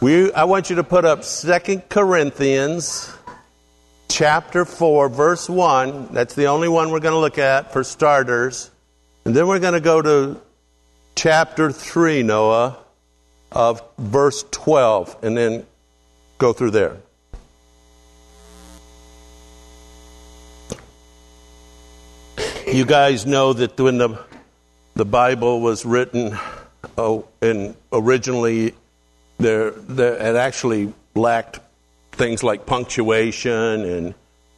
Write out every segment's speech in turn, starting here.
I want you to put up 2 Corinthians chapter 4, verse 1. That's the only one we're going to look at for starters. And then we're going to go to chapter 3, Noah, of verse 12, and then go through there. You guys know that when the Bible was written, and originally it actually lacked things like punctuation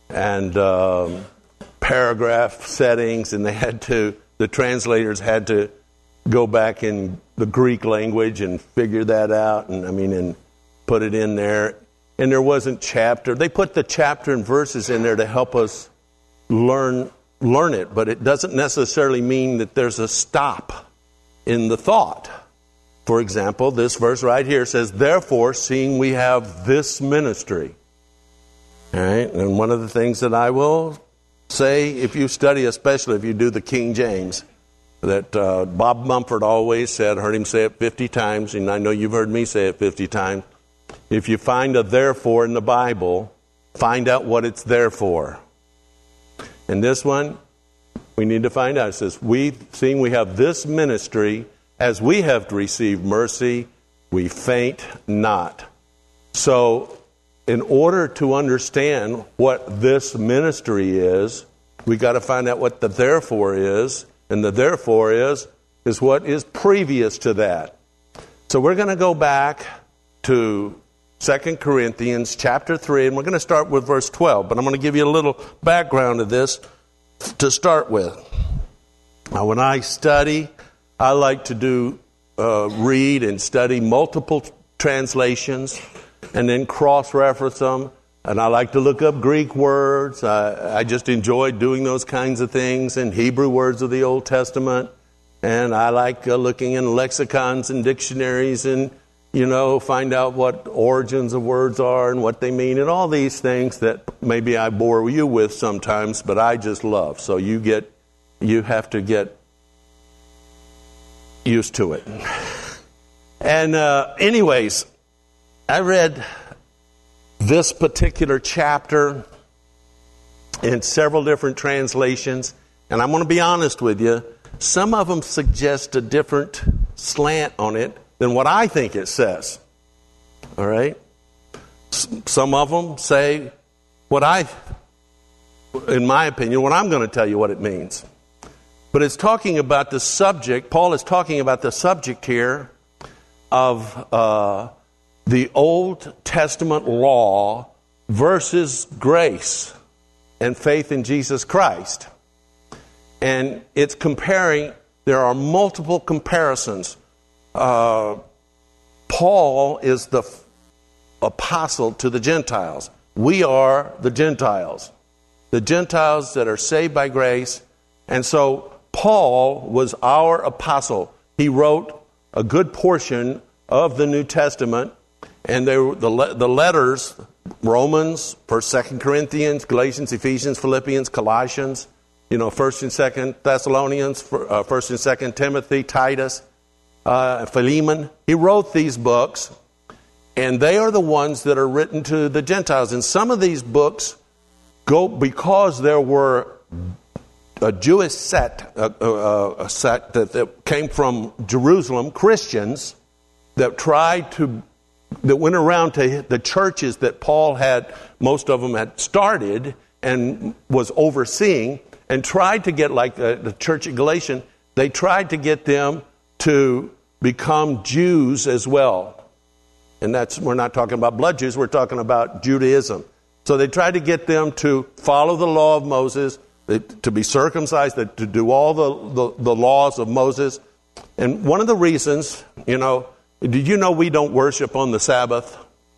and paragraph settings, and the translators had to go back in the Greek language and figure that out, and put it in there. And there wasn't chapter. They put the chapter and verses in there to help us learn it, but it doesn't necessarily mean that there's a stop in the thought. For example, this verse right here says, "Therefore, seeing we have this ministry." All right, and one of the things that I will say, if you study, especially if you do the King James, that Bob Mumford always said, heard him say it 50 times, and I know you've heard me say it 50 times, if you find a therefore in the Bible, find out what it's there for. And this one, we need to find out. It says, seeing we have this ministry, as we have received mercy, we faint not. So, in order to understand what this ministry is, we got to find out what the therefore is. And the therefore is what is previous to that. So we're going to go back to 2 Corinthians chapter 3, and we're going to start with verse 12. But I'm going to give you a little background of this to start with. Now, when I study, I like to read and study multiple translations and then cross-reference them. And I like to look up Greek words. I just enjoy doing those kinds of things, and Hebrew words of the Old Testament. And I like looking in lexicons and dictionaries and, find out what origins of words are and what they mean and all these things that maybe I bore you with sometimes, but I just love. So you have to get used to it. And anyways, I read this particular chapter in several different translations, and I'm going to be honest with you, some of them suggest a different slant on it than what I think it says. All right? Some of them say in my opinion, what I'm going to tell you what it means. But it's talking about the subject, Paul is talking about the subject here of the Old Testament law versus grace and faith in Jesus Christ. And it's comparing, there are multiple comparisons. Paul is the apostle to the Gentiles. We are the Gentiles that are saved by grace. And so Paul was our apostle. He wrote a good portion of the New Testament. And they were the letters, Romans, 1st, 2nd Corinthians, Galatians, Ephesians, Philippians, Colossians, 1st and 2nd Thessalonians, 1st and 2nd Timothy, Titus, Philemon. He wrote these books, and they are the ones that are written to the Gentiles. And some of these books because there were a Jewish sect, a sect that came from Jerusalem, Christians, that went around to the churches that Paul had, most of them had started and was overseeing, and tried to get, like the church at Galatians, they tried to get them to become Jews as well. And we're not talking about blood Jews, we're talking about Judaism. So they tried to get them to follow the law of Moses, to be circumcised, to do all the laws of Moses. And one of the reasons, did you know we don't worship on the Sabbath?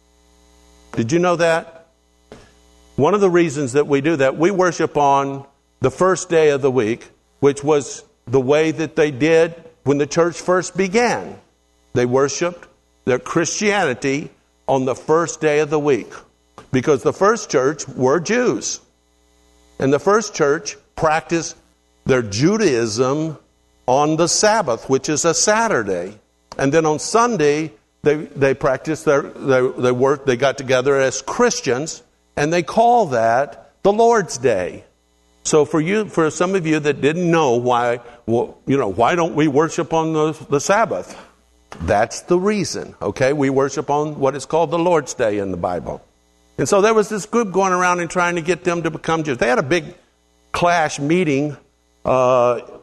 Did you know that? One of the reasons that we do that, we worship on the first day of the week, which was the way that they did when the church first began. They worshiped their Christianity on the first day of the week, because the first church were Jews. And the first church practiced their Judaism on the Sabbath, which is a Saturday. And then on Sunday, they practiced they worked, they got together as Christians, and they call that the Lord's Day. So for some of you that didn't know why don't we worship on the Sabbath? That's the reason, okay? We worship on what is called the Lord's Day in the Bible. And so there was this group going around and trying to get them to become Jews. They had a big clash meeting, what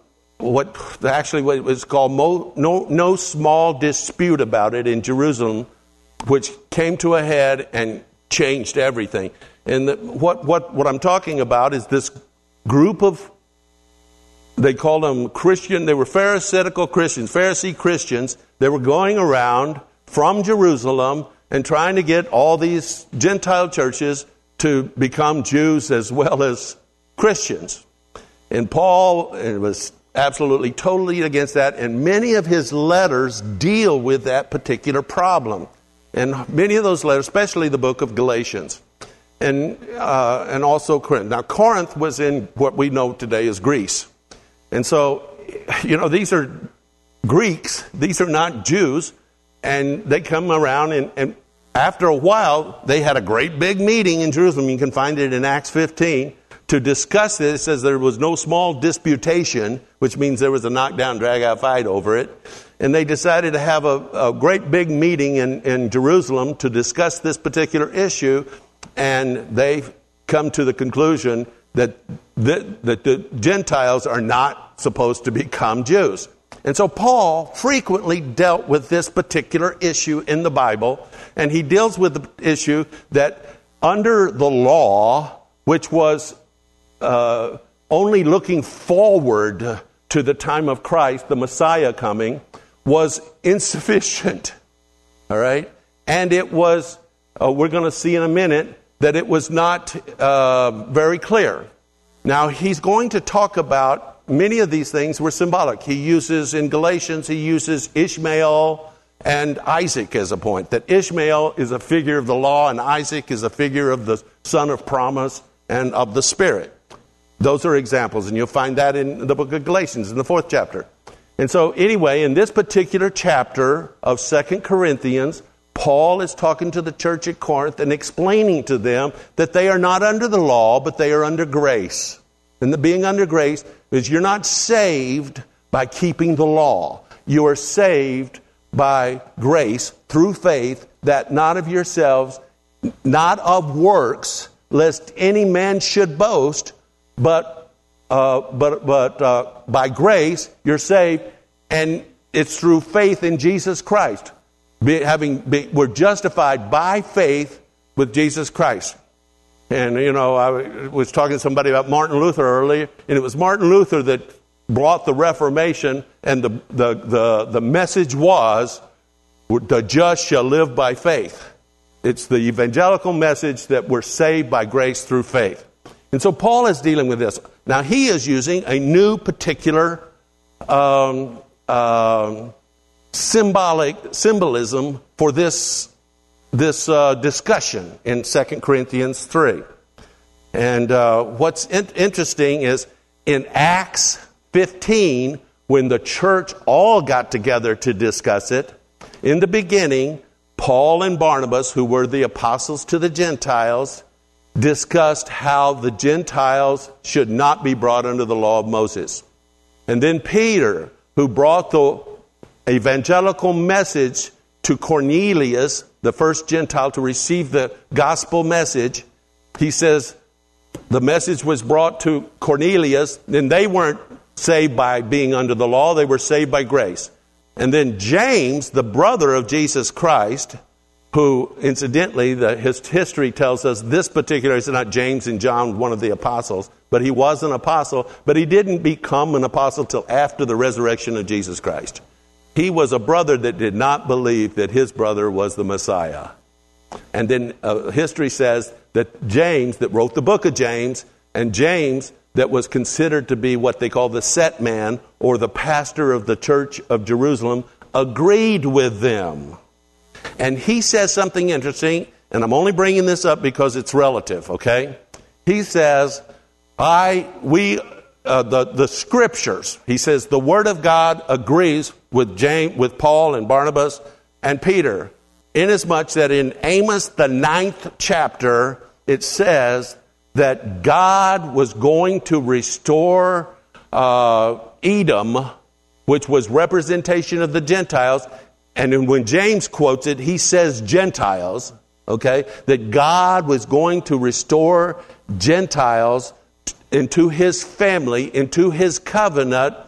was called no small dispute about it in Jerusalem, which came to a head and changed everything. And what I'm talking about is this group of, they called them Christian, they were Pharisaical Christians, Pharisee Christians. They were going around from Jerusalem and trying to get all these Gentile churches to become Jews as well as Christians. And Paul was absolutely, totally against that. And many of his letters deal with that particular problem. And many of those letters, especially the book of Galatians, and also Corinth. Now, Corinth was in what we know today as Greece. And so, these are Greeks. These are not Jews. And they come around, and after a while, they had a great big meeting in Jerusalem. You can find it in Acts 15. To discuss this, it says there was no small disputation, which means there was a knockdown, drag-out fight over it. And they decided to have a great big meeting in Jerusalem to discuss this particular issue. And they come to the conclusion that the Gentiles are not supposed to become Jews. And so Paul frequently dealt with this particular issue in the Bible. And he deals with the issue that under the law, which was only looking forward to the time of Christ, the Messiah coming, was insufficient. All right? And it was, we're going to see in a minute, that it was not very clear. Now, he's going to talk about many of these things were symbolic. He uses, in Galatians, he uses Ishmael and Isaac as a point. That Ishmael is a figure of the law and Isaac is a figure of the son of promise and of the Spirit. Those are examples, and you'll find that in the book of Galatians in the 4th chapter. And so anyway, in this particular chapter of 2 Corinthians, Paul is talking to the church at Corinth and explaining to them that they are not under the law, but they are under grace. And the being under grace is you're not saved by keeping the law. You are saved by grace through faith, that not of yourselves, not of works, lest any man should boast, but by grace you're saved, and it's through faith in Jesus Christ. We're justified by faith with Jesus Christ. And, I was talking to somebody about Martin Luther earlier, and it was Martin Luther that brought the Reformation, and the message was, the just shall live by faith. It's the evangelical message that we're saved by grace through faith. And so Paul is dealing with this. Now, he is using a new particular symbolism for this discussion in 2 Corinthians 3. And what's interesting is in Acts 15, when the church all got together to discuss it, in the beginning, Paul and Barnabas, who were the apostles to the Gentiles, discussed how the Gentiles should not be brought under the law of Moses. And then Peter, who brought the evangelical message to Cornelius, the first Gentile to receive the gospel message, he says the message was brought to Cornelius, and they weren't saved by being under the law, they were saved by grace. And then James, the brother of Jesus Christ, who, incidentally, his history tells us this particular, it's not James and John, one of the apostles, but he was an apostle, but he didn't become an apostle till after the resurrection of Jesus Christ. He was a brother that did not believe that his brother was the Messiah. And then history says that James, that wrote the book of James, and James, that was considered to be what they call the set man, or the pastor of the church of Jerusalem, agreed with them. And he says something interesting, and I'm only bringing this up because it's relative, okay? He says, the scriptures, he says, the word of God agrees with Paul and Barnabas and Peter, inasmuch that in Amos, the 9th chapter, it says that God was going to restore Edom, which was representation of the Gentiles. And when James quotes it, he says Gentiles, okay? That God was going to restore Gentiles into his family, into his covenant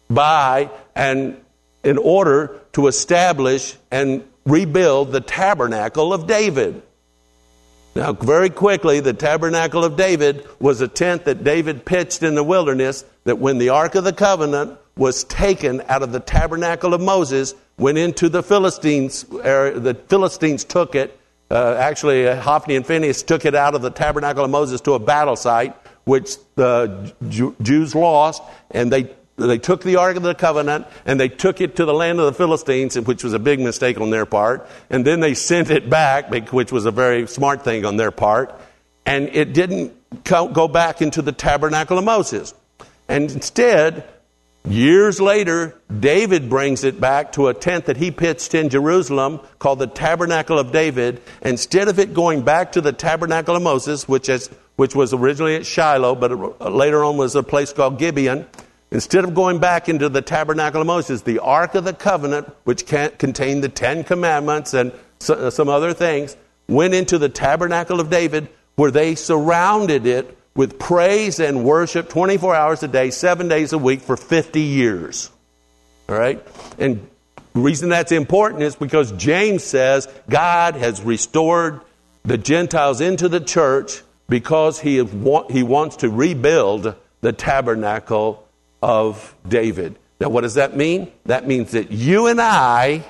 and in order to establish and rebuild the tabernacle of David. Now, very quickly, the tabernacle of David was a tent that David pitched in the wilderness, that when the Ark of the Covenant was taken out of the tabernacle of Moses, went into the Philistines area. The Philistines took it. Actually, Hophni and Phinehas took it out of the tabernacle of Moses to a battle site, which the Jews lost, and they took the Ark of the Covenant and they took it to the land of the Philistines, which was a big mistake on their part. And then they sent it back, which was a very smart thing on their part. And it didn't go back into the tabernacle of Moses. And instead, years later, David brings it back to a tent that he pitched in Jerusalem called the Tabernacle of David. Instead of it going back to the Tabernacle of Moses, which was originally at Shiloh, but later on was a place called Gibeon, instead of going back into the Tabernacle of Moses, the Ark of the Covenant, which contained the 10 Commandments and some other things, went into the Tabernacle of David, where they surrounded it with praise and worship 24 hours a day, 7 days a week for 50 years. All right? And the reason that's important is because James says God has restored the Gentiles into the church because he wants to rebuild the tabernacle of David. Now, what does that mean? That means that you and I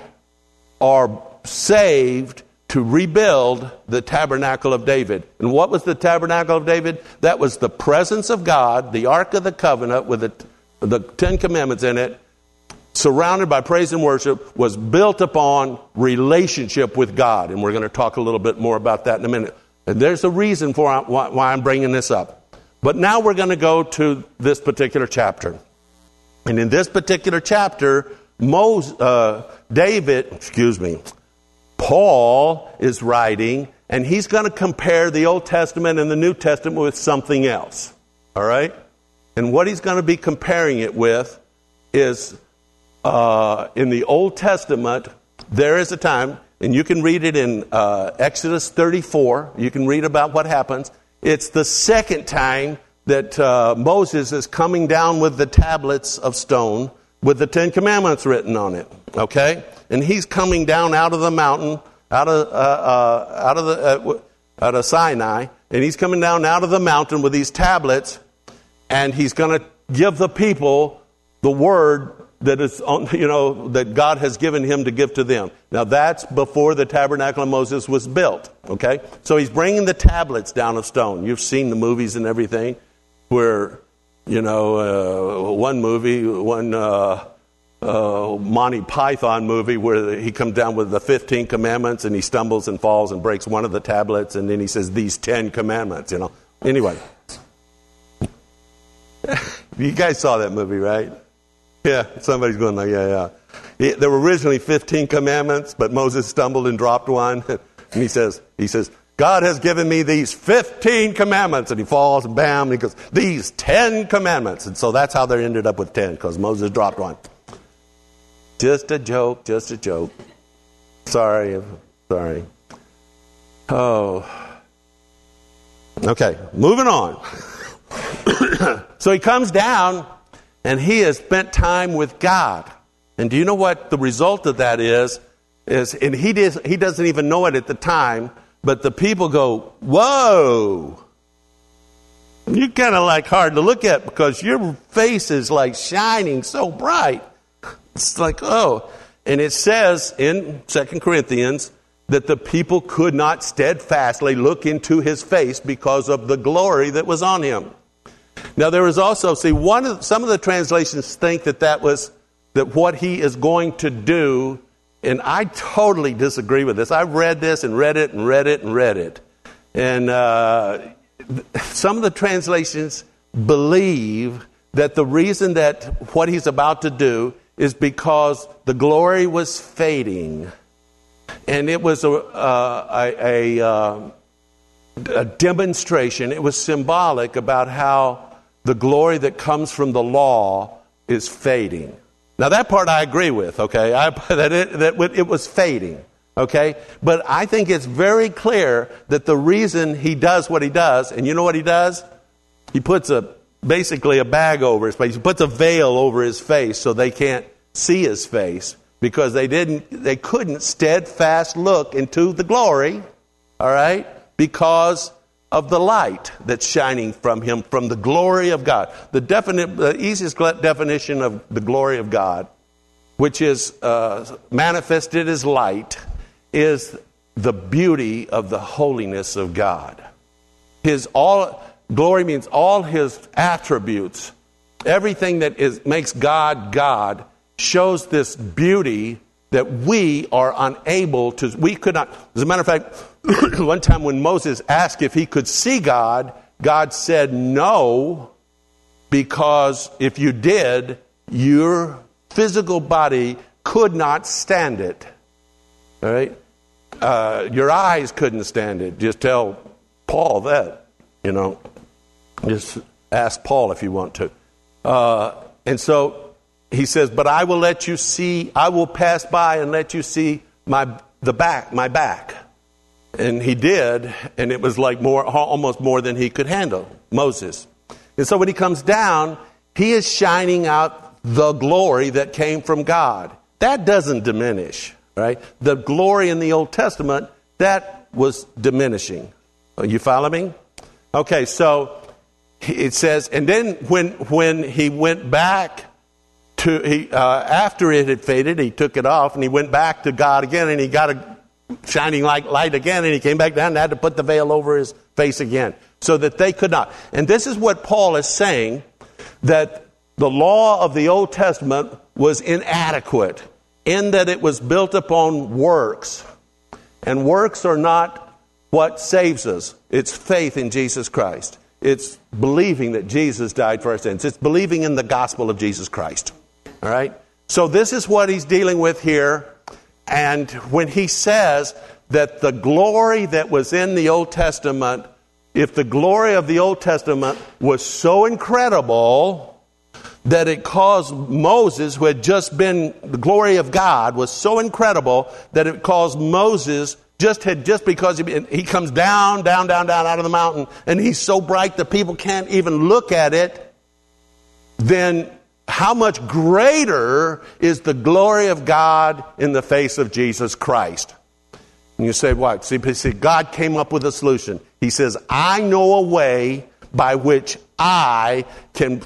are saved to rebuild the tabernacle of David. And what was the tabernacle of David? That was the presence of God, the Ark of the Covenant with the 10 Commandments in it, surrounded by praise and worship, was built upon relationship with God. And we're going to talk a little bit more about that in a minute. And there's a reason for why I'm bringing this up. But now we're going to go to this particular chapter. And in this particular chapter, Paul is writing, and he's going to compare the Old Testament and the New Testament with something else. All right? And what he's going to be comparing it with is, in the Old Testament, there is a time, and you can read it in Exodus 34. You can read about what happens. It's the second time that Moses is coming down with the tablets of stone with the 10 Commandments written on it. Okay? And he's coming down out of the mountain, out of Sinai, and he's coming down out of the mountain with these tablets, and he's going to give the people the word that is on, that God has given him to give to them. Now that's before the tabernacle of Moses was built. Okay, so he's bringing the tablets down of stone. You've seen the movies and everything, where one Monty Python movie where he comes down with the 15 commandments and he stumbles and falls and breaks one of the tablets, and then he says these 10 commandments. Anyway, you guys saw that movie, right? Yeah, somebody's going like, yeah. There were originally 15 commandments, but Moses stumbled and dropped one. And he says, God has given me these 15 commandments. And he falls and bam, and he goes, these 10 commandments. And so that's how they ended up with 10, because Moses dropped one. Just a joke. Sorry. Oh. Okay, moving on. So he comes down, and he has spent time with God. And do you know what the result of that is and he doesn't even know it at the time, but the people go, whoa, you're kind of like hard to look at because your face is like shining so bright. It's like, oh. And it says in 2 Corinthians that the people could not steadfastly look into his face because of the glory that was on him. Now there is also, some of the translations think that what he is going to do, and I totally disagree with this. I've read this and read it and read it and read it. And some of the translations believe that the reason that what he's about to do is because the glory was fading. And it was a demonstration. It was symbolic about how the glory that comes from the law is fading. Now that part I agree with, okay? That it was fading, okay? But I think it's very clear that the reason he does what he does, and you know what he does? He puts basically a bag over his face. He puts a veil over his face so they can't see his face, because they couldn't steadfast look into the glory, all right? Because of the light that's shining from him, from the glory of God. The easiest definition of the glory of God, which is manifested as light, is the beauty of the holiness of God. Glory means all his attributes, everything that makes God God, shows this beauty that we are unable to. We could not. As a matter of fact, one time when Moses asked if he could see God, God said no, because if you did, your physical body could not stand it. All right? Your eyes couldn't stand it. Just tell Paul that, Just ask Paul if you want to. And so he says, but I will let you see, I will pass by and let you see my back. And he did, and it was like almost more than he could handle, Moses. And so when he comes down, he is shining out the glory that came from God. That doesn't diminish, right? The glory in the Old Testament, that was diminishing. You follow me? Okay, so it says, and then when he went back after it had faded, he took it off and he went back to God again, and he got a shining like light again, and he came back down and had to put the veil over his face again so that they could not. And this is what Paul is saying, that the law of the Old Testament was inadequate in that it was built upon works. And works are not what saves us. It's faith in Jesus Christ. It's believing that Jesus died for our sins. It's believing in the gospel of Jesus Christ. All right? So this is what he's dealing with here. And when he says that the glory that was in the Old Testament, if the glory of the Old Testament was so incredible that it caused Moses, who had just been, the glory of God was so incredible that it caused Moses, just because he comes down out of the mountain, and he's so bright that people can't even look at it, then how much greater is the glory of God in the face of Jesus Christ? And you say, what? See, God came up with a solution. He says, I know a way by which I can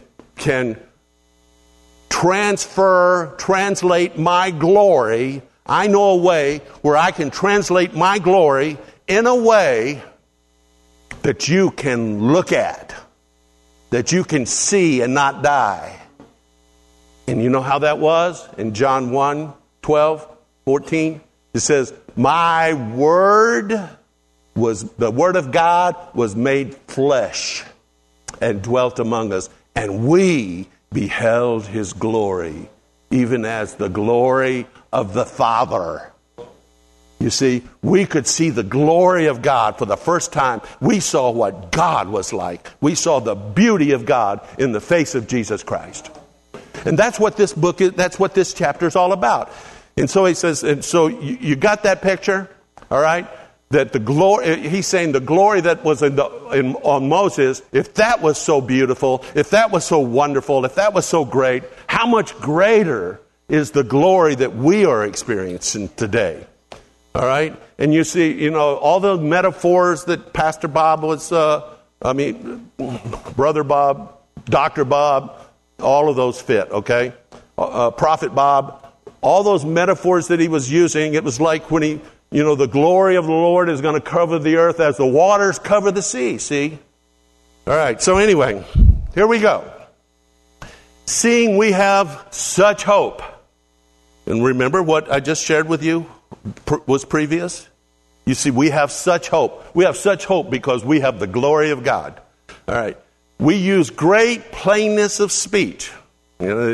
translate my glory. I know a way where I can translate my glory in a way that you can look at, that you can see and not die. And you know how that was? In John 1, 12, 14, it says, my word the word of God was made flesh and dwelt among us, and we beheld his glory, even as the glory of the Father. You see, we could see the glory of God for the first time. We saw what God was like. We saw the beauty of God in the face of Jesus Christ. And that's what this book is, that's what this chapter is all about. And so he says, and so you got that picture, all right? That the glory, he's saying the glory that was on Moses, if that was so beautiful, if that was so wonderful, if that was so great, how much greater is the glory that we are experiencing today? All right? And you see, all the metaphors that Pastor Bob was, Brother Bob, Dr. Bob, all of those fit, okay? Prophet Bob, all those metaphors that he was using, it was like when he, the glory of the Lord is going to cover the earth as the waters cover the sea, see? All right, so anyway, here we go. Seeing we have such hope. And remember what I just shared with you was previous? You see, we have such hope. We have such hope because we have the glory of God. All right. We use great plainness of speech.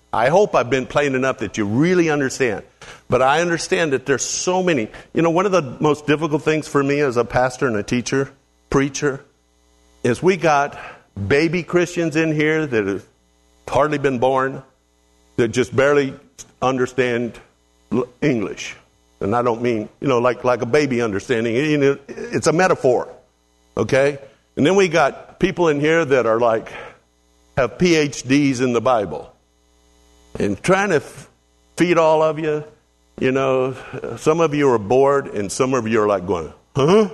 I hope I've been plain enough that you really understand. But I understand that there's so many. You know, one of the most difficult things for me as a pastor and a teacher, preacher, is we got baby Christians in here that have hardly been born, that just barely understand English. And I don't mean, like a baby understanding. It's a metaphor, okay? And then we got people in here that are have PhDs in the Bible. And trying to feed all of you, some of you are bored and some of you are going, huh?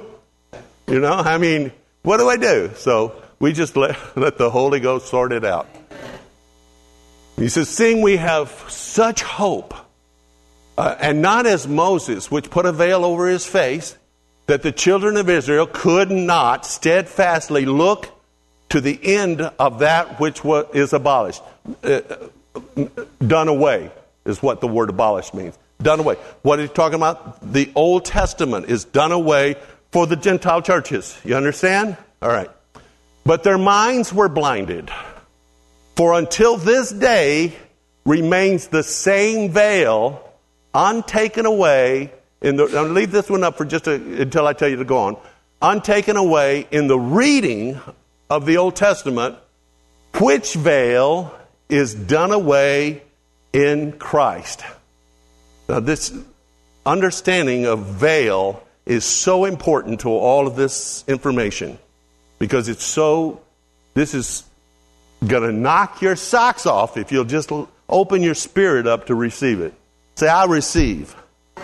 What do I do? So we just let the Holy Ghost sort it out. He says, seeing we have such hope, and not as Moses, which put a veil over his face, that the children of Israel could not steadfastly look to the end of that which is abolished. Done away is what the word abolished means. Done away. What is he talking about? The Old Testament is done away for the Gentile churches. You understand? All right. But their minds were blinded. For until this day remains the same veil untaken away. I'll leave this one up for until I tell you to go on. Untaken away in the reading of the Old Testament, which veil is done away in Christ. Now, this understanding of veil is so important to all of this information because this is going to knock your socks off if you'll just open your spirit up to receive it. Say, I receive.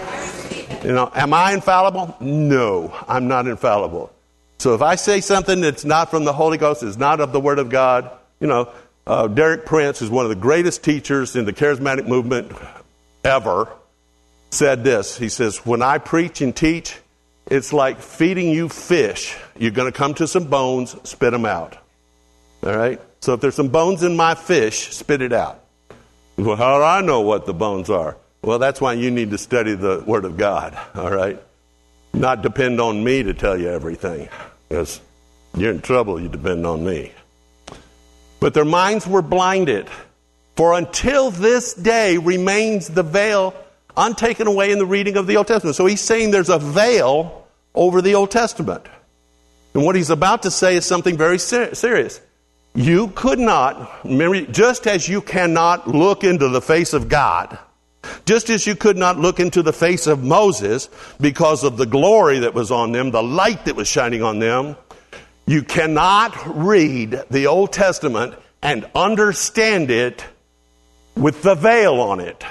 Am I infallible? No, I'm not infallible. So if I say something that's not from the Holy Ghost, is not of the Word of God, Derek Prince is one of the greatest teachers in the charismatic movement ever, said this. He says, when I preach and teach, it's like feeding you fish. You're going to come to some bones, spit them out. All right? So if there's some bones in my fish, spit it out. Well, how do I know what the bones are? Well, that's why you need to study the Word of God, all right? Not depend on me to tell you everything, because you're in trouble, you depend on me. But their minds were blinded, for until this day remains the veil untaken away in the reading of the Old Testament. So he's saying there's a veil over the Old Testament. And what he's about to say is something very serious. You could not, just as you cannot look into the face of God, just as you could not look into the face of Moses because of the glory that was on them, the light that was shining on them, you cannot read the Old Testament and understand it with the veil on it.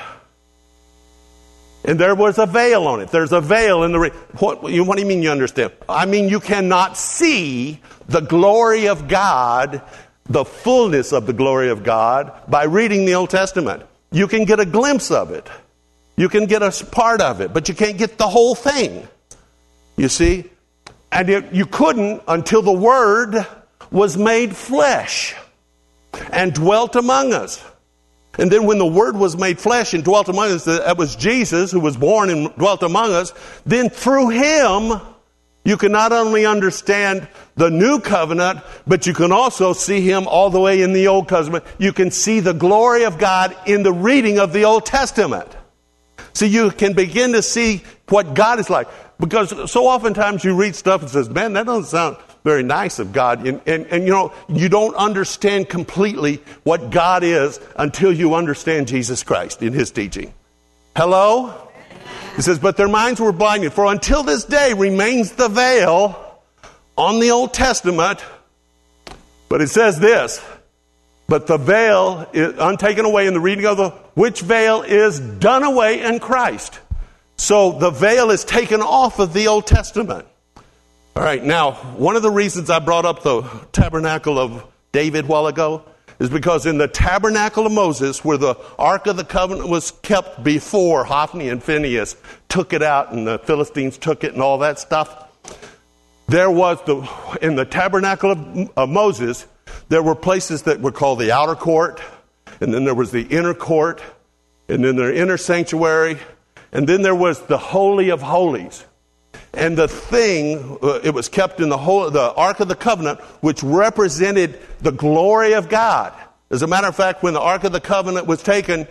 And there was a veil on it. There's a veil in the... What do you mean you understand? I mean you cannot see the glory of God, the fullness of the glory of God, by reading the Old Testament. You can get a glimpse of it. You can get a part of it, but you can't get the whole thing. You see? And you couldn't until the Word was made flesh and dwelt among us. And then when the Word was made flesh and dwelt among us, that was Jesus who was born and dwelt among us, then through Him, you can not only understand the new covenant, but you can also see Him all the way in the Old Testament. You can see the glory of God in the reading of the Old Testament. So you can begin to see what God is like. Because so oftentimes you read stuff and says, man, that doesn't sound very nice of God. And you don't understand completely what God is until you understand Jesus Christ in His teaching. Hello? It says, but their minds were blinded. For until this day remains the veil on the Old Testament. But it says this, but the veil is untaken away in the reading of which veil is done away in Christ. So the veil is taken off of the Old Testament. All right, now, one of the reasons I brought up the tabernacle of David a while ago is because in the tabernacle of Moses, where the Ark of the Covenant was kept before Hophni and Phinehas took it out and the Philistines took it and all that stuff, there was in the tabernacle of Moses, there were places that were called the outer court, and then there was the inner court, and then the inner sanctuary, and then there was the Holy of Holies. And the thing, it was kept in the Ark of the Covenant, which represented the glory of God. As a matter of fact, when the Ark of the Covenant was taken,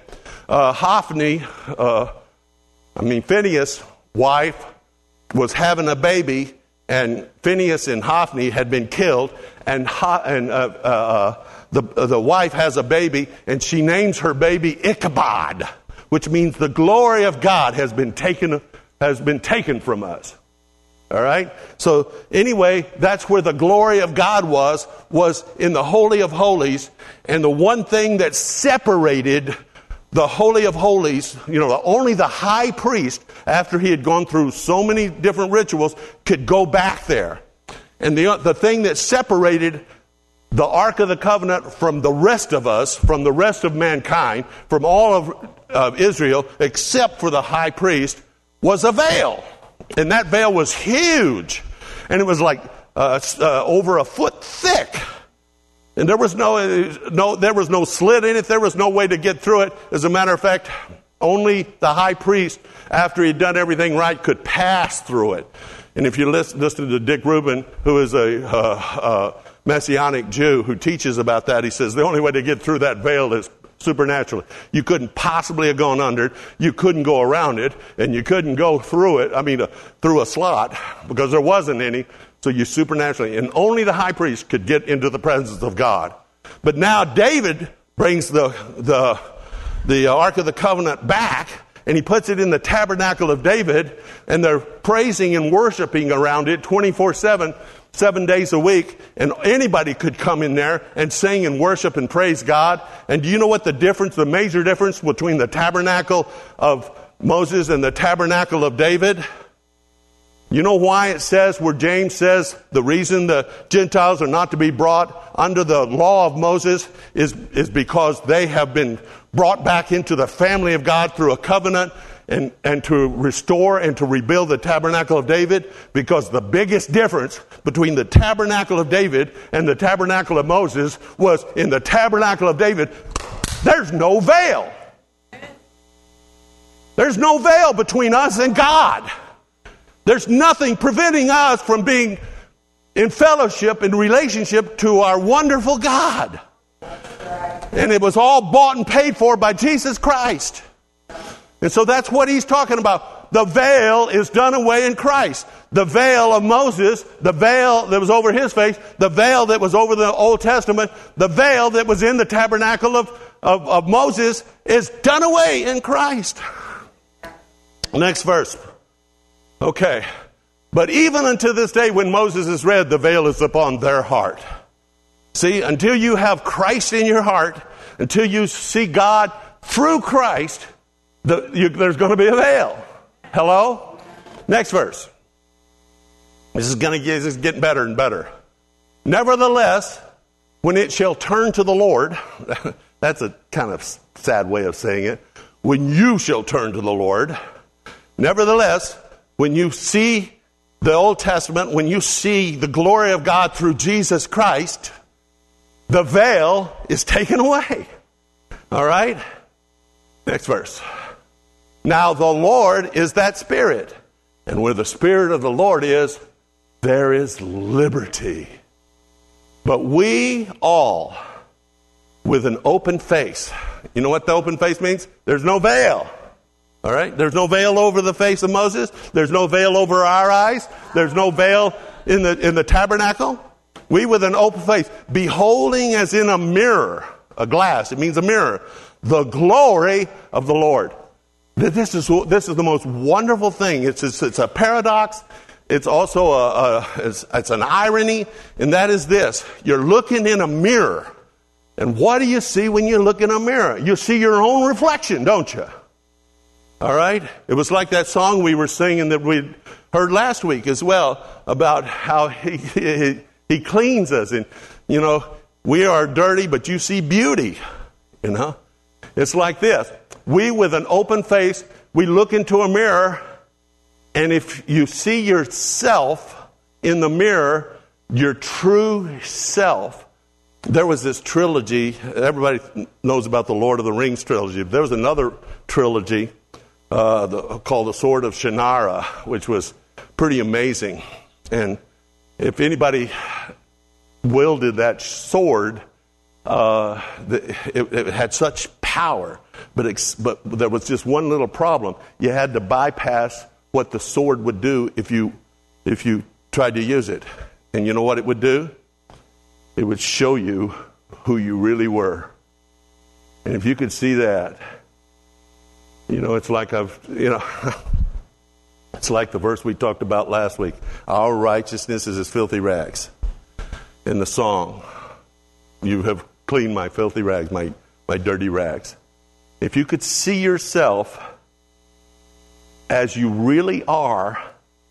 Phinehas' wife was having a baby, and Phinehas and Hophni had been killed, and the wife has a baby, and she names her baby Ichabod, which means the glory of God has been taken from us. All right? So anyway, that's where the glory of God was in the Holy of Holies. And the one thing that separated the Holy of Holies, only the high priest, after he had gone through so many different rituals, could go back there. And the thing that separated the Ark of the Covenant from the rest of us, from the rest of mankind, from all of Israel, except for the high priest, was a veil. And that veil was huge. And it was like over a foot thick. And there was no slit in it. There was no way to get through it. As a matter of fact, only the high priest, after he'd done everything right, could pass through it. And if you listen to Dick Rubin, who is a Messianic Jew who teaches about that, he says the only way to get through that veil is supernaturally. You couldn't possibly have gone under it. You couldn't go around it. And you couldn't go through it, through a slot, because there wasn't any. So you supernaturally, and only the high priest could get into the presence of God. But now David brings the Ark of the Covenant back, and he puts it in the tabernacle of David, and they're praising and worshiping around it 24/7, 7 days a week, and anybody could come in there and sing and worship and praise God. And do you know what the major difference between the tabernacle of Moses and the tabernacle of David? You know why it says, where James says the reason the Gentiles are not to be brought under the law of Moses is because they have been brought back into the family of God through a covenant and to restore and to rebuild the tabernacle of David? Because the biggest difference between the tabernacle of David and the tabernacle of Moses was in the tabernacle of David, there's no veil. There's no veil between us and God. There's nothing preventing us from being in fellowship, in relationship to our wonderful God. And it was all bought and paid for by Jesus Christ. And so that's what he's talking about. The veil is done away in Christ. The veil of Moses, the veil that was over his face, the veil that was over the Old Testament, the veil that was in the tabernacle of Moses is done away in Christ. Next verse. Okay. But even unto this day when Moses is read, the veil is upon their heart. See, until you have Christ in your heart, until you see God through Christ, there's going to be a veil. Hello? Next verse. This is getting better and better. Nevertheless, when it shall turn to the Lord, that's a kind of sad way of saying it. When you shall turn to the Lord, nevertheless, when you see the Old Testament, when you see the glory of God through Jesus Christ, the veil is taken away. All right? Next verse. Now the Lord is that Spirit, and where the Spirit of the Lord is, there is liberty. But we all, with an open face. You know what the open face means? There's no veil. All right? There's no veil over the face of Moses. There's no veil over our eyes. There's no veil in the tabernacle. We with an open face, beholding as in a mirror, a glass, it means a mirror, the glory of the Lord. This is the most wonderful thing. It's a paradox. It's also it's an irony, and that is this. You're looking in a mirror. And what do you see when you look in a mirror? You see your own reflection, don't you? All right? It was like that song we were singing that we heard last week as well, about how he cleans us. And, we are dirty, but you see beauty. It's like this. We, with an open face, we look into a mirror, and if you see yourself in the mirror, your true self. There was this trilogy. Everybody knows about the Lord of the Rings trilogy. There was another trilogy called The Sword of Shannara, which was pretty amazing. And if anybody wielded that sword, it had such power, but there was just one little problem. You had to bypass what the sword would do if you tried to use it. And you know what it would do? It would show you who you really were. And if you could see that, it's like it's like the verse we talked about last week. Our righteousness is as filthy rags. In the song, you have cleaned my filthy rags, my dirty rags. If you could see yourself as you really are,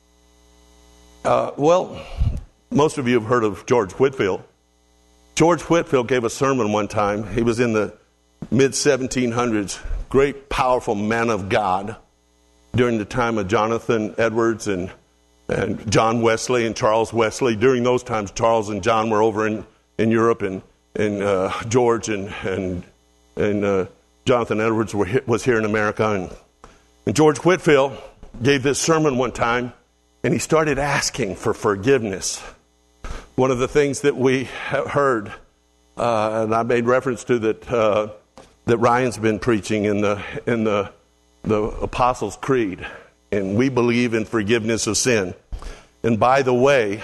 most of you have heard of George Whitefield. George Whitefield gave a sermon one time. He was in the mid-1700s, great, powerful man of God during the time of Jonathan Edwards and John Wesley and Charles Wesley. During those times, Charles and John were over in Europe, and George and Jonathan Edwards was here in America. And George Whitefield gave this sermon one time, and he started asking for forgiveness. One of the things that we have heard, and I made reference to that Ryan's been preaching in the Apostles' Creed, and we believe in forgiveness of sin. And by the way,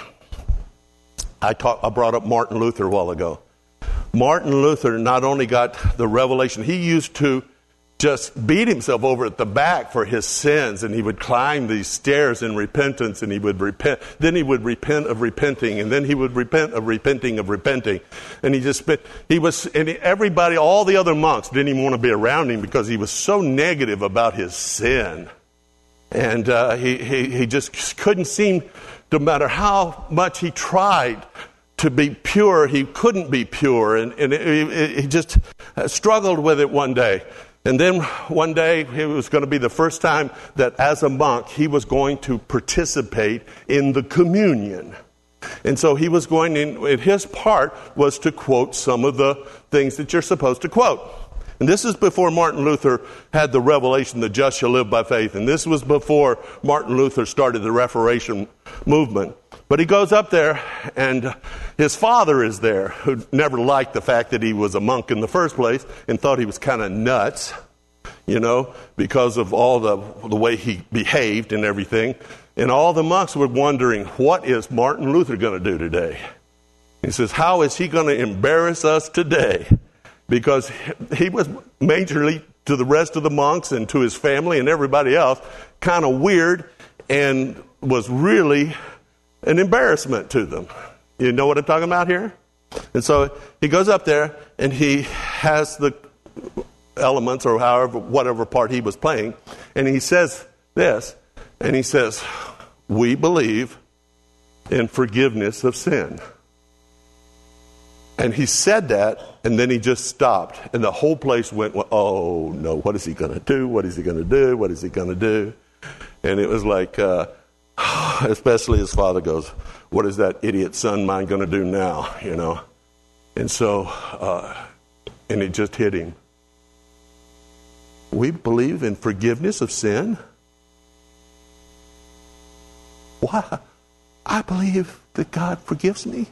I brought up Martin Luther a while ago. Martin Luther not only got the revelation, he used to just beat himself over at the back for his sins, and he would climb these stairs in repentance, and he would repent. Then he would repent of repenting, and then he would repent of repenting of repenting. And everybody, all the other monks didn't even want to be around him because he was so negative about his sin. And he just couldn't seem, no matter how much he tried to be pure, he couldn't be pure. And he just struggled with it one day. And then one day, it was going to be the first time that as a monk, he was going to participate in the communion. And so he was going in, and his part was to quote some of the things that you're supposed to quote. And this is before Martin Luther had the revelation, the just shall live by faith. And this was before Martin Luther started the Reformation movement. But he goes up there, and his father is there, who never liked the fact that he was a monk in the first place and thought he was kind of nuts, because of all the way he behaved and everything. And all the monks were wondering, what is Martin Luther going to do today? He says, how is he going to embarrass us today? Because he was majorly, to the rest of the monks and to his family and everybody else, kind of weird and was really an embarrassment to them. You know what I'm talking about here? And so he goes up there and he has the elements or whatever part he was playing, and he says this, and he says, we believe in forgiveness of sin. And he said that, and then he just stopped, and the whole place went, oh no, what is he going to do? What is he going to do? What is he going to do? And it was like, especially his father goes, what is that idiot son of mine going to do now? And so, and it just hit him. We believe in forgiveness of sin? Why? I believe that God forgives me.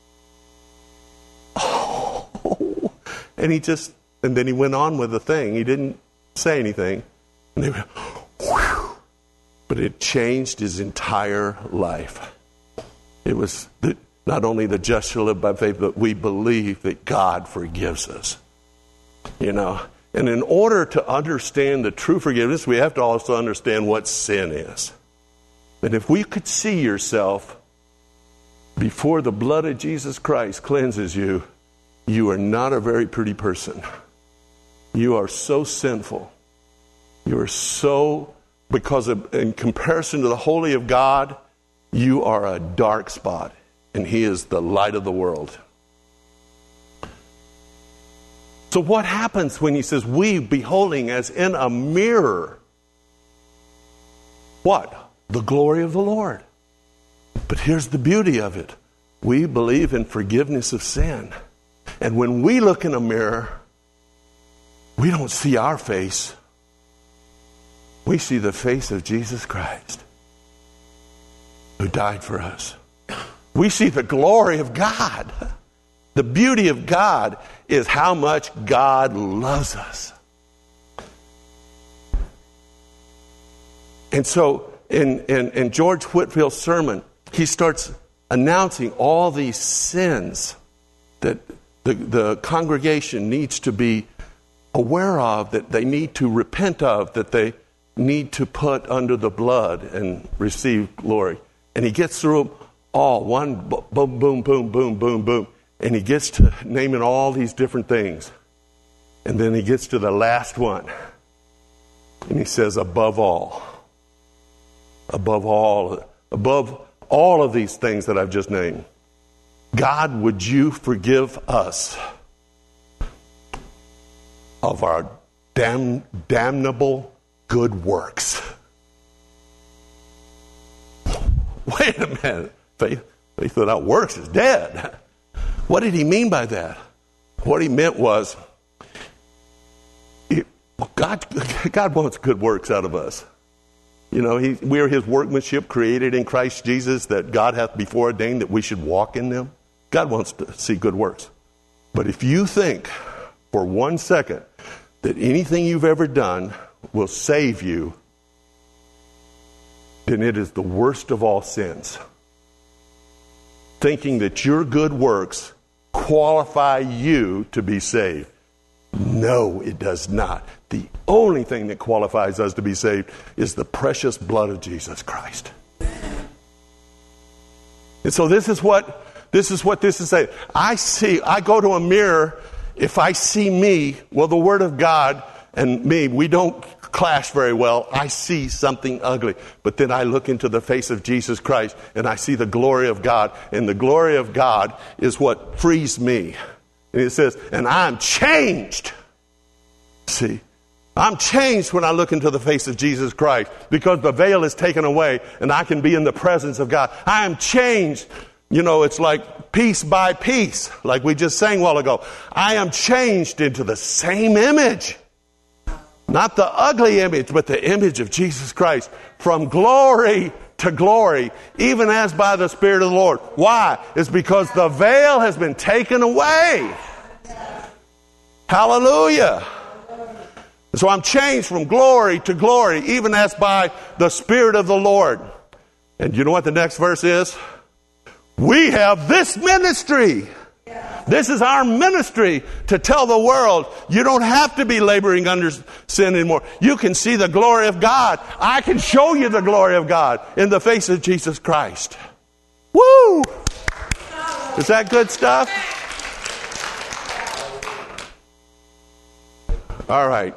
Oh, and then he went on with the thing. He didn't say anything. And they went, whew. But it changed his entire life. It was not only the just shall live by faith, but we believe that God forgives us. And in order to understand the true forgiveness, we have to also understand what sin is. And if we could see yourself before the blood of Jesus Christ cleanses you, you are not a very pretty person. You are so sinful. You are so, in comparison to the holy of God, you are a dark spot, and He is the light of the world. So what happens when He says, we beholding as in a mirror? What? The glory of the Lord. But here's the beauty of it. We believe in forgiveness of sin. And when we look in a mirror, we don't see our face. We see the face of Jesus Christ, who died for us. We see the glory of God. The beauty of God is how much God loves us. And so in George Whitfield's sermon, he starts announcing all these sins that the congregation needs to be aware of, that they need to repent of, that they need to put under the blood and receive glory. And he gets through them all, one boom, boom, boom, boom, boom, boom. And he gets to naming all these different things. And then he gets to the last one. And he says, above all of these things that I've just named, God, would you forgive us of our damnable good works? Wait a minute. Faith without works is dead. What did he mean by that? What he meant was, God wants good works out of us. You know, we are his workmanship created in Christ Jesus, that God hath before ordained that we should walk in them. God wants to see good works. But if you think for 1 second that anything you've ever done will save you, then it is the worst of all sins. Thinking that your good works qualify you to be saved. No, it does not. The only thing that qualifies us to be saved is the precious blood of Jesus Christ. And so this is what this is saying. I go to a mirror, if I see me, well, the Word of God and me, we don't clash very well. I see something ugly. But then I look into the face of Jesus Christ and I see the glory of God. And the glory of God is what frees me. And it says, and I'm changed. See, I'm changed when I look into the face of Jesus Christ, because the veil is taken away and I can be in the presence of God. I am changed. You know, it's like piece by piece, like we just sang a while ago. I am changed into the same image. Not the ugly image, but the image of Jesus Christ, from glory to glory, even as by the Spirit of the Lord. Why? It's because the veil has been taken away. Hallelujah. So I'm changed from glory to glory, even as by the Spirit of the Lord. And you know what the next verse is? We have this ministry. This is our ministry, to tell the world you don't have to be laboring under sin anymore. You can see the glory of God. I can show you the glory of God in the face of Jesus Christ. Woo! Is that good stuff? All right.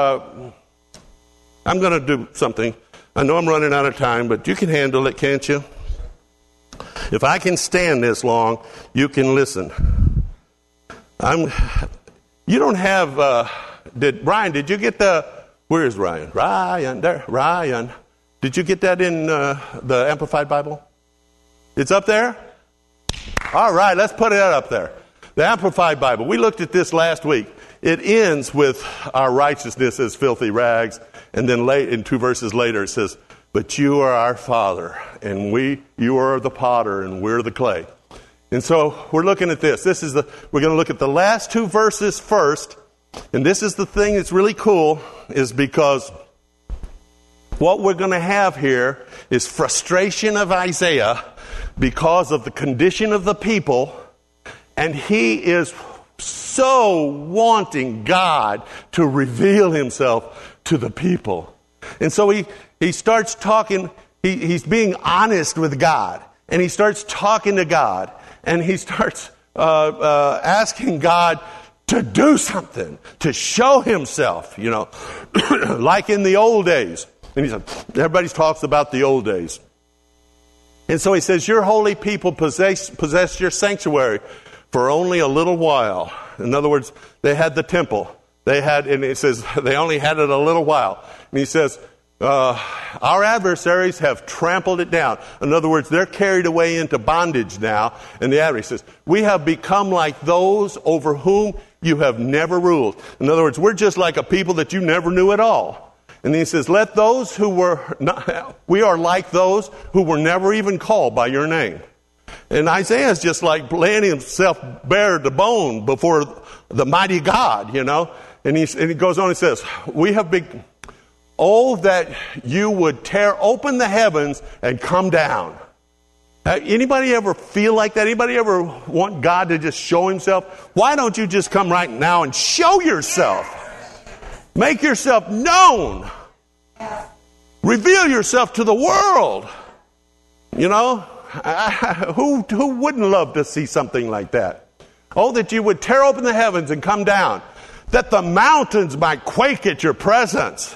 I'm going to do something. I know I'm running out of time, but you can handle it, can't you? If I can stand this long, you can listen. You don't have, Ryan, did you get where is Ryan? Ryan, there, Ryan. Did you get that in the Amplified Bible? It's up there? All right, let's put it up there. The Amplified Bible. We looked at this last week. It ends with our righteousness as filthy rags. And then in 2 verses later it says, but you are our Father, and you are the potter, and we're the clay. And so we're looking at this. We're going to look at the last 2 verses first. And this is the thing that's really cool, is because what we're going to have here is frustration of Isaiah because of the condition of the people. And he is so wanting God to reveal himself to the people. And so he starts talking, he's being honest with God. And he starts talking to God. And he starts asking God to do something, to show himself, you know, like in the old days. And he said, everybody talks about the old days. And so he says, your holy people possess your sanctuary for only a little while. In other words, they had the temple. And it says they only had it a little while. And he says, our adversaries have trampled it down. In other words, they're carried away into bondage now. And the adversary says, we have become like those over whom you have never ruled. In other words, we're just like a people that you never knew at all. And then he says, we are like those who were never even called by your name. And Isaiah is just like laying himself bare to bone before the mighty God, you know. And he goes on and says, we have been, oh, that you would tear open the heavens and come down. Anybody ever feel like that? Anybody ever want God to just show himself? Why don't you just come right now and show yourself? Make yourself known. Reveal yourself to the world. You know, who wouldn't love to see something like that? Oh, that you would tear open the heavens and come down, that the mountains might quake at your presence.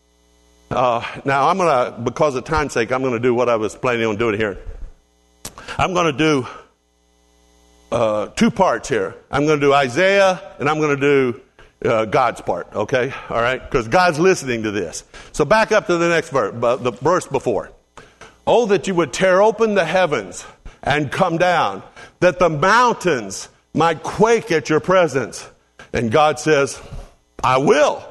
Now, because of time's sake, I'm going to do what I was planning on doing here. I'm going to do 2 parts here. I'm going to do Isaiah, and I'm going to do God's part, okay? All right? Because God's listening to this. So back up to the next verse, the verse before. Oh, that you would tear open the heavens and come down, that the mountains might quake at your presence. And God says, I will.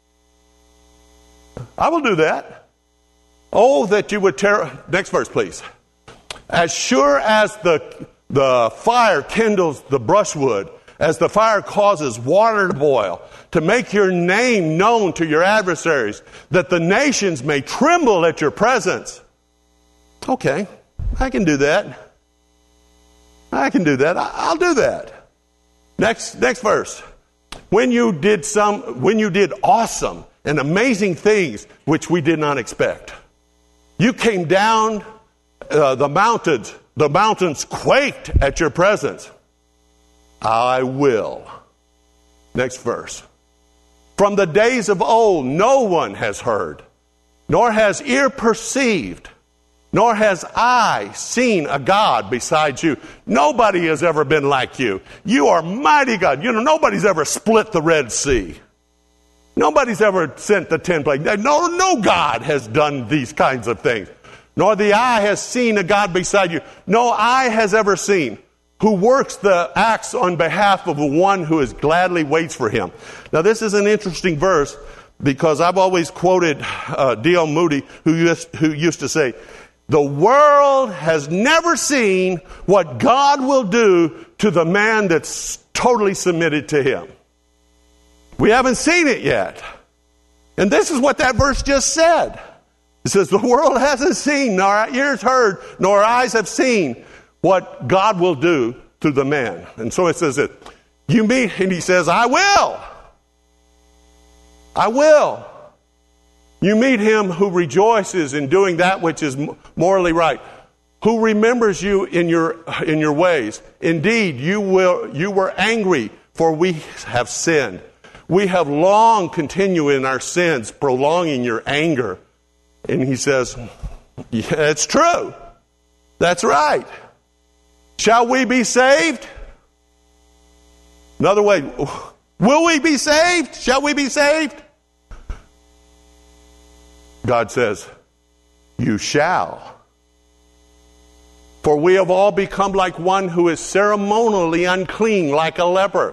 I will do that. Oh, that you would tear... Next verse, please. As sure as the fire kindles the brushwood, as the fire causes water to boil, to make your name known to your adversaries, that the nations may tremble at your presence. Okay, I can do that. I can do that. I'll do that. Next verse. When you did awesome and amazing things which we did not expect. You came down the mountains quaked at your presence. I will. Next verse. From the days of old, no one has heard, nor has ear perceived, nor has eye seen a God besides you. Nobody has ever been like you. You are mighty God. You know, nobody's ever split the Red Sea. Nobody's ever sent the 10 plagues. No God has done these kinds of things. Nor the eye has seen a God beside you. No eye has ever seen, who works the acts on behalf of the one who is gladly waits for him. Now this is an interesting verse because I've always quoted D.L. Moody, who used to say, the world has never seen what God will do to the man that's totally submitted to him. We haven't seen it yet. And this is what that verse just said. It says, the world hasn't seen, nor our ears heard, nor our eyes have seen what God will do to the man. And so it says that you meet, and he says, I will. I will. You meet him who rejoices in doing that which is morally right, who remembers you in your ways. Indeed, you were angry, for we have sinned. We have long continued in our sins, prolonging your anger. And he says, yeah, it's true. That's right. Shall we be saved? Another way, will we be saved? Shall we be saved? God says, you shall. For we have all become like one who is ceremonially unclean, like a leper.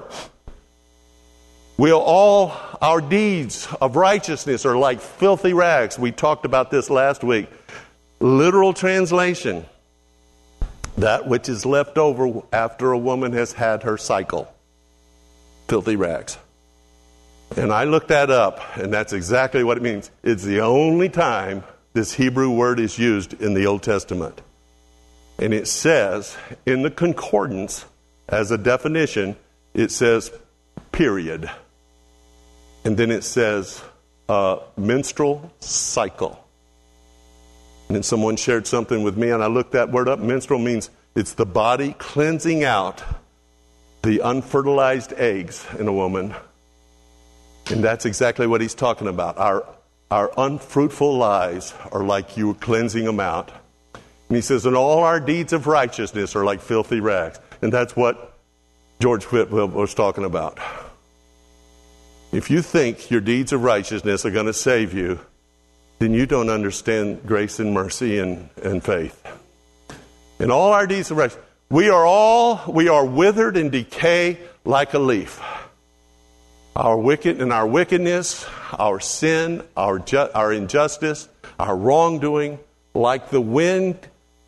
All our deeds of righteousness are like filthy rags. We talked about this last week. Literal translation, that which is left over after a woman has had her cycle. Filthy rags. And I looked that up, and that's exactly what it means. It's the only time this Hebrew word is used in the Old Testament. And it says, in the concordance, as a definition, it says, period. And then it says, menstrual cycle. And then someone shared something with me, and I looked that word up. Menstrual means it's the body cleansing out the unfertilized eggs in a woman. And that's exactly what he's talking about. Our unfruitful lives are like you cleansing them out. And he says, and all our deeds of righteousness are like filthy rags. And that's what George Whitfield was talking about. If you think your deeds of righteousness are going to save you, then you don't understand grace and mercy and faith. And all our deeds of righteousness, we are withered and decay like a leaf. Our wickedness, our sin, our injustice, our wrongdoing, like the wind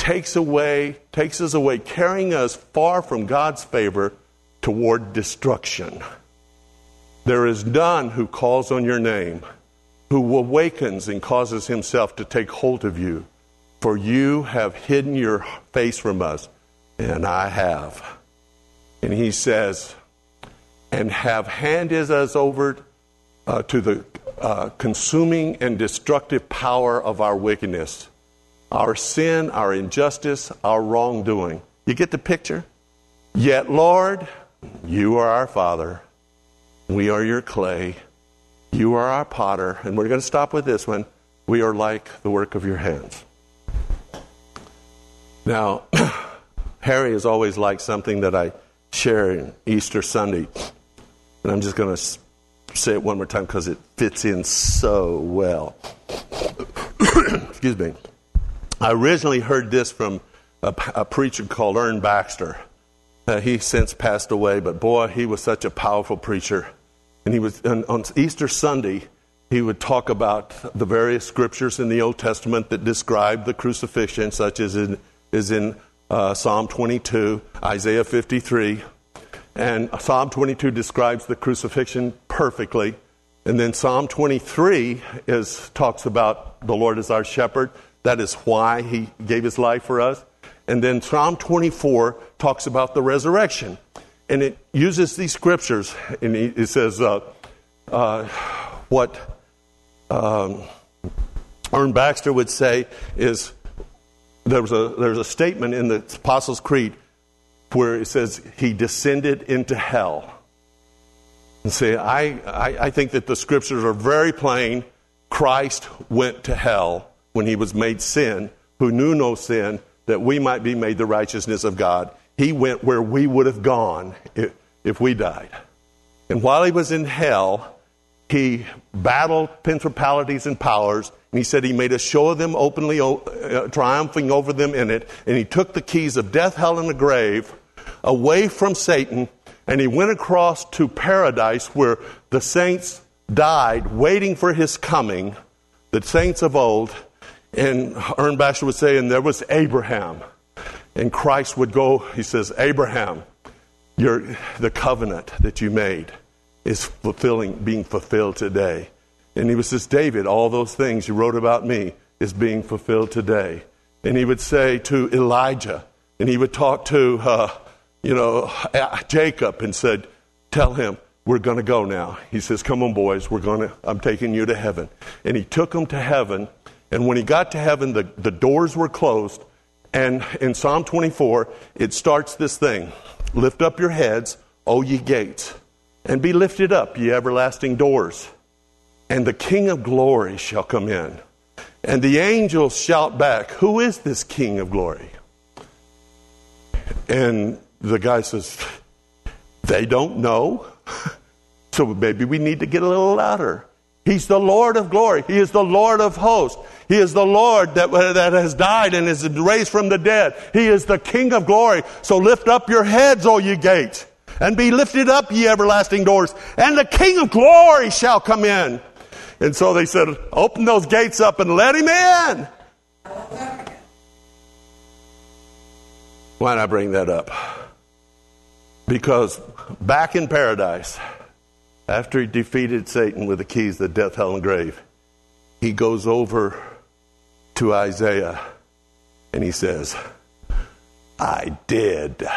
takes us away, carrying us far from God's favor toward destruction. There is none who calls on your name, who awakens and causes himself to take hold of you. For you have hidden your face from us, and I have. And he says, and have handed us over to the consuming and destructive power of our wickedness, our sin, our injustice, our wrongdoing. You get the picture? Yet, Lord, you are our Father. We are your clay. You are our potter. And we're going to stop with this one. We are like the work of your hands. Now, Harry has always liked something that I share in Easter Sunday. And I'm just going to say it one more time because it fits in so well. Excuse me. I originally heard this from a preacher called Ern Baxter. He since passed away, but boy, he was such a powerful preacher. And he was on Easter Sunday, he would talk about the various scriptures in the Old Testament that describe the crucifixion, such as in Psalm 22, Isaiah 53. And Psalm 22 describes the crucifixion perfectly. And then Psalm 23 talks about the Lord as our shepherd. That is why he gave his life for us. And then Psalm 24 talks about the resurrection. And it uses these scriptures. And it says what Ern Baxter would say is there's a statement in the Apostles' Creed where it says he descended into hell. And say, I think that the scriptures are very plain. Christ went to hell when he was made sin, who knew no sin, that we might be made the righteousness of God. He went where we would have gone if we died. And while he was in hell, he battled principalities and powers. And he said he made a show of them openly, triumphing over them in it. And he took the keys of death, hell, and the grave away from Satan. And he went across to paradise where the saints died, waiting for his coming, the saints of old. And Ern Baxter would say, and there was Abraham. And Christ would go, he says, Abraham, the covenant that you made is being fulfilled today. And he would say, David, all those things you wrote about me is being fulfilled today. And he would say to Elijah, and he would talk to, Jacob and said, tell him, we're going to go now. He says, come on, boys, I'm taking you to heaven. And he took them to heaven. And when he got to heaven, the doors were closed. And in Psalm 24, it starts this thing. Lift up your heads, O ye gates, and be lifted up, ye everlasting doors. And the King of glory shall come in. And the angels shout back, who is this King of glory? And the guy says, they don't know. So maybe we need to get a little louder. He's the Lord of glory. He is the Lord of hosts. He is the Lord that has died and is raised from the dead. He is the King of glory. So lift up your heads, O ye gates, and be lifted up, ye everlasting doors, and the King of glory shall come in. And so they said, open those gates up and let him in. Why did I bring that up? Because back in paradise, after he defeated Satan with the keys of death, hell, and grave, he goes over to Isaiah and he says, I did.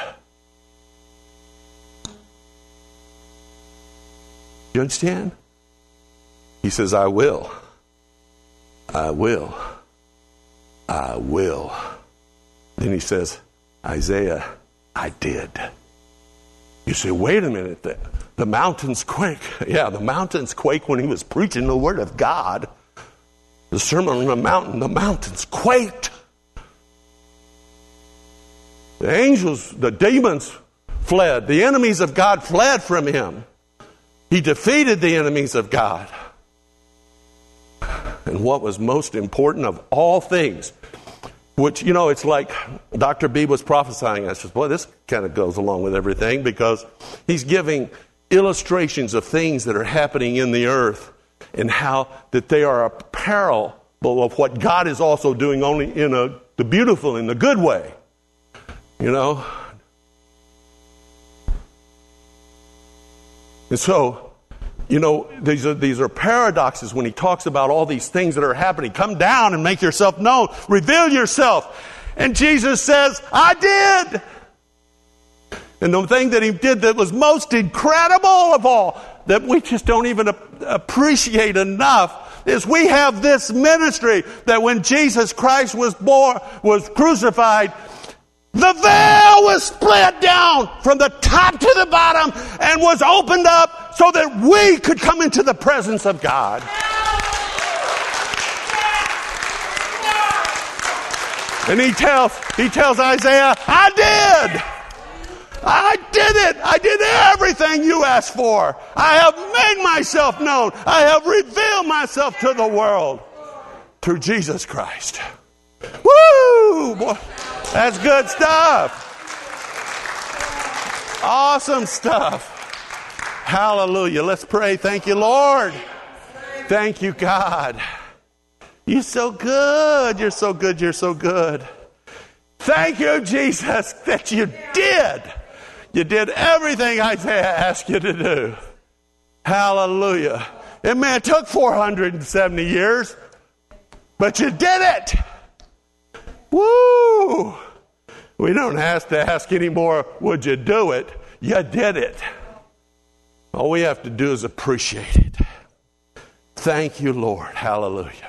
You understand? He says, I will. I will. I will. Then he says, Isaiah, I did. You say, wait a minute. The mountains quake. Yeah, the mountains quake when he was preaching the word of God. The Sermon on the mountains quaked. The angels, the demons fled. The enemies of God fled from him. He defeated the enemies of God. And what was most important of all things, which, it's like Dr. B was prophesying. I said, boy, this kind of goes along with everything, because he's giving illustrations of things that are happening in the earth and how that they are a parable of what God is also doing, only in a The beautiful in the good way. You know? And so, you know, these are paradoxes when he talks about all these things that are happening. Come down and make yourself known. Reveal yourself. And Jesus says, I did. And the thing that he did that was most incredible of all, that we just don't even appreciate enough, is we have this ministry that when Jesus Christ was crucified, the veil was split down from the top to the bottom and was opened up so that we could come into the presence of God. And he tells Isaiah, I did it. I did everything you asked for. I have made myself known. I have revealed myself to the world through Jesus Christ. Woo! Boy, that's good stuff. Awesome stuff. Hallelujah. Let's pray. Thank you, Lord. Thank you, God. You're so good. You're so good. You're so good. Thank you, Jesus, that you did. You did everything Isaiah asked you to do. Hallelujah. It may have took 470 years, but you did it. Woo! We don't have to ask anymore, would you do it? You did it. All we have to do is appreciate it. Thank you, Lord. Hallelujah.